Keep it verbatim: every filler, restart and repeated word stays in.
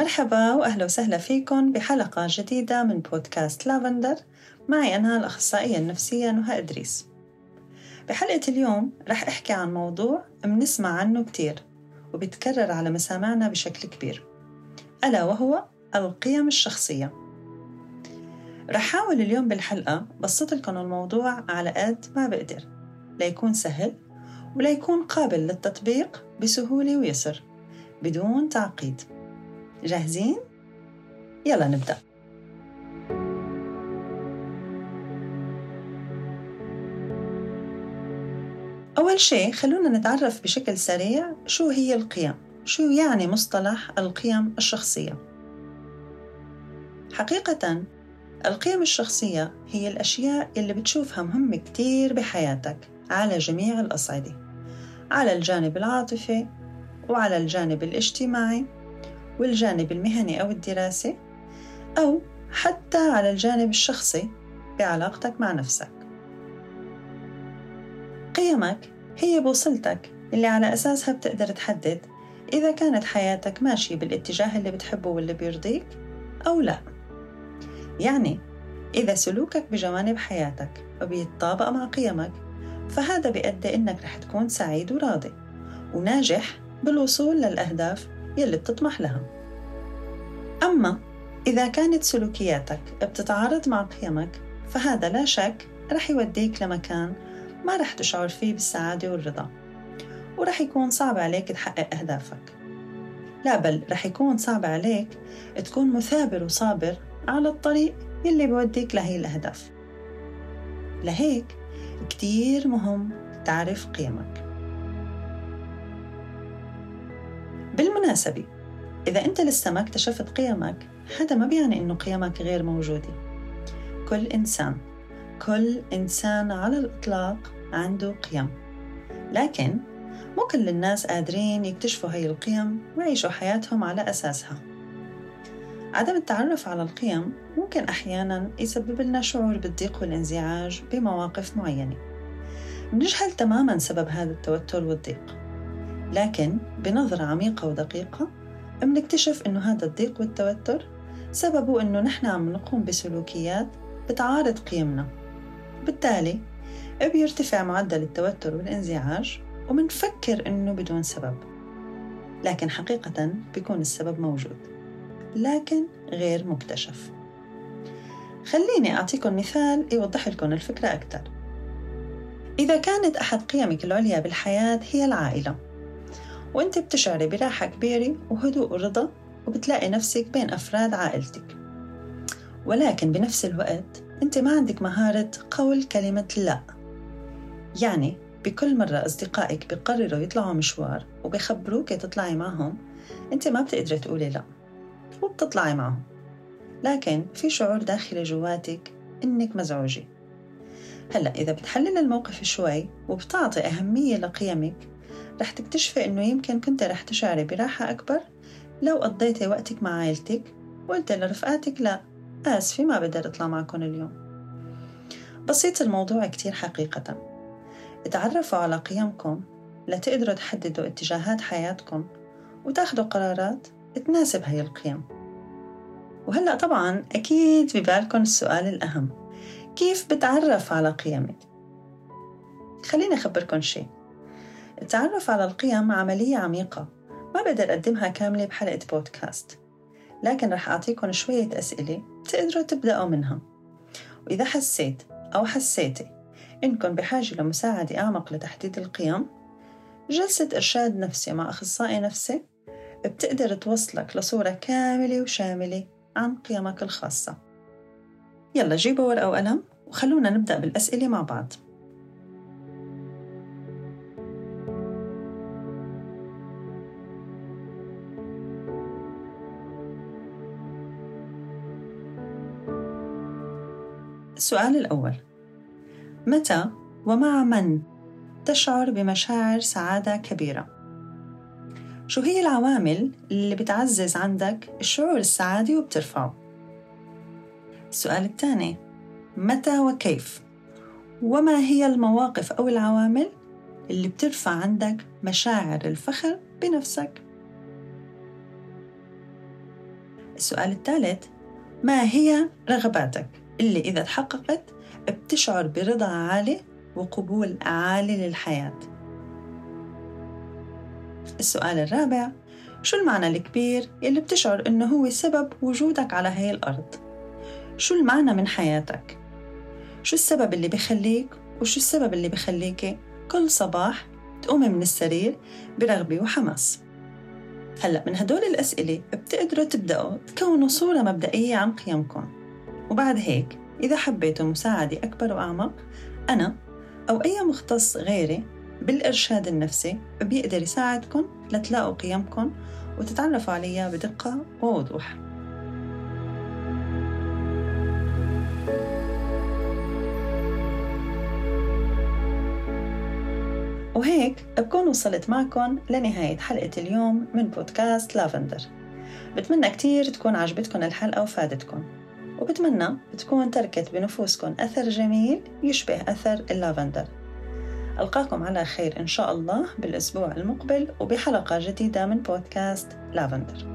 مرحبا وأهلا وسهلا فيكم بحلقة جديدة من بودكاست لافندر. معي أنا الأخصائية النفسية نهى إدريس. بحلقة اليوم رح أحكي عن موضوع بنسمع عنه كتير وبيتكرر على مسامعنا بشكل كبير، ألا وهو القيم الشخصية. رح حاول اليوم بالحلقة بسط لكم الموضوع على قد ما بقدر ليكون سهل وليكون قابل للتطبيق بسهولة ويسر بدون تعقيد. جاهزين؟ يلا نبدأ. أول شيء خلونا نتعرف بشكل سريع شو هي القيم، شو يعني مصطلح القيم الشخصية. حقيقة القيم الشخصية هي الأشياء اللي بتشوفها مهمة كتير بحياتك على جميع الأصعدة، على الجانب العاطفي وعلى الجانب الاجتماعي والجانب المهني أو الدراسي، أو حتى على الجانب الشخصي بعلاقتك مع نفسك. قيمك هي بوصلتك اللي على أساسها بتقدر تحدد إذا كانت حياتك ماشية بالاتجاه اللي بتحبه واللي بيرضيك أو لا. يعني إذا سلوكك بجوانب حياتك بيتطابق مع قيمك، فهذا بيؤدي إنك رح تكون سعيد وراضي وناجح بالوصول للأهداف يلي بتطمح لها. أما إذا كانت سلوكياتك بتتعارض مع قيمك، فهذا لا شك رح يوديك لمكان ما رح تشعر فيه بالسعادة والرضا، ورح يكون صعب عليك تحقق أهدافك. لا بل رح يكون صعب عليك تكون مثابر وصابر على الطريق يلي بيوديك لهي الأهداف. لهيك كتير مهم تعرف قيمك. بالمناسبة إذا أنت لسه ما اكتشفت قيمك، هذا ما بيعني إنه قيمك غير موجودة. كل إنسان كل إنسان على الإطلاق عنده قيم، لكن مو كل الناس قادرين يكتشفوا هاي القيم ويعيشوا حياتهم على أساسها. عدم التعرف على القيم ممكن أحياناً يسبب لنا شعور بالضيق والانزعاج بمواقف معينة. بنجهل تماماً سبب هذا التوتر والضيق، لكن بنظرة عميقة ودقيقة بنكتشف إنه هذا الضيق والتوتر سببه إنه نحن عم نقوم بسلوكيات بتعارض قيمنا، بالتالي بيرتفع معدل التوتر والانزعاج ومنفكر إنه بدون سبب، لكن حقيقة بيكون السبب موجود لكن غير مكتشف. خليني أعطيكم مثال يوضح لكم الفكرة أكثر. إذا كانت أحد قيمك العليا بالحياة هي العائلة، وأنت بتشعري براحة كبيرة وهدوء ورضا وبتلاقي نفسك بين أفراد عائلتك، ولكن بنفس الوقت أنت ما عندك مهارة قول كلمة لا. يعني بكل مرة أصدقائك بيقرروا يطلعوا مشوار وبيخبروك تطلعي معهم، أنت ما بتقدري تقولي لا وبتطلعي معهم، لكن في شعور داخلي جواتك إنك مزعوجة. هلأ إذا بتحلل الموقف شوي وبتعطي أهمية لقيمك، رح تكتشفي إنه يمكن كنت رح تشعري براحة أكبر لو قضيتي وقتك مع عائلتك وقلت لرفقاتك لا آسفة ما بقدر أطلع معكم اليوم. بسيط الموضوع كتير حقيقة. اتعرفوا على قيمكم لتقدروا تحددوا اتجاهات حياتكم وتاخدوا قرارات تناسب هاي القيم. وهلأ طبعاً أكيد ببالكم السؤال الأهم، كيف بتعرف على قيمك؟ خليني أخبركم شيء. التعرف على القيم عملية عميقة ما بقدر أقدمها كاملة بحلقة بودكاست، لكن رح أعطيكم شوية أسئلة تقدروا تبدأوا منها. وإذا حسيت أو حسيتي إنكم بحاجة لمساعدة أعمق لتحديد القيم، جلسة إرشاد نفسي مع أخصائي نفسي بتقدر توصلك لصورة كاملة وشاملة عن قيمك الخاصة. يلا جيبوا ورقة وقلم وخلونا نبدأ بالأسئلة مع بعض. السؤال الأول: متى ومع من تشعر بمشاعر سعادة كبيرة؟ شو هي العوامل اللي بتعزز عندك الشعور السعادي وبترفعه؟ السؤال الثاني: متى وكيف؟ وما هي المواقف أو العوامل اللي بترفع عندك مشاعر الفخر بنفسك؟ السؤال الثالث: ما هي رغباتك اللي إذا تحققت بتشعر برضا عالي وقبول عالي للحياة؟ السؤال الرابع: شو المعنى الكبير اللي بتشعر إنه هو سبب وجودك على هاي الأرض؟ شو المعنى من حياتك؟ شو السبب اللي بيخليك وشو السبب اللي بيخليك كل صباح تقومي من السرير برغبة وحماس؟ هلأ من هدول الأسئلة بتقدروا تبدأوا تكونوا صورة مبدئية عن قيمكم، وبعد هيك إذا حبيتوا مساعدة أكبر وأعمق، أنا أو أي مختص غيري بالإرشاد النفسي بيقدر يساعدكم لتلاقوا قيمكم وتتعرفوا عليها بدقة ووضوح. وهيك بكون وصلت معكم لنهاية حلقة اليوم من بودكاست لافندر. بتمنى كتير تكون عجبتكم الحلقة وفادتكم، وبتمنى تكون تركت بنفوسكم أثر جميل يشبه أثر اللافندر. ألقاكم على خير إن شاء الله بالأسبوع المقبل وبحلقة جديدة من بودكاست لافندر.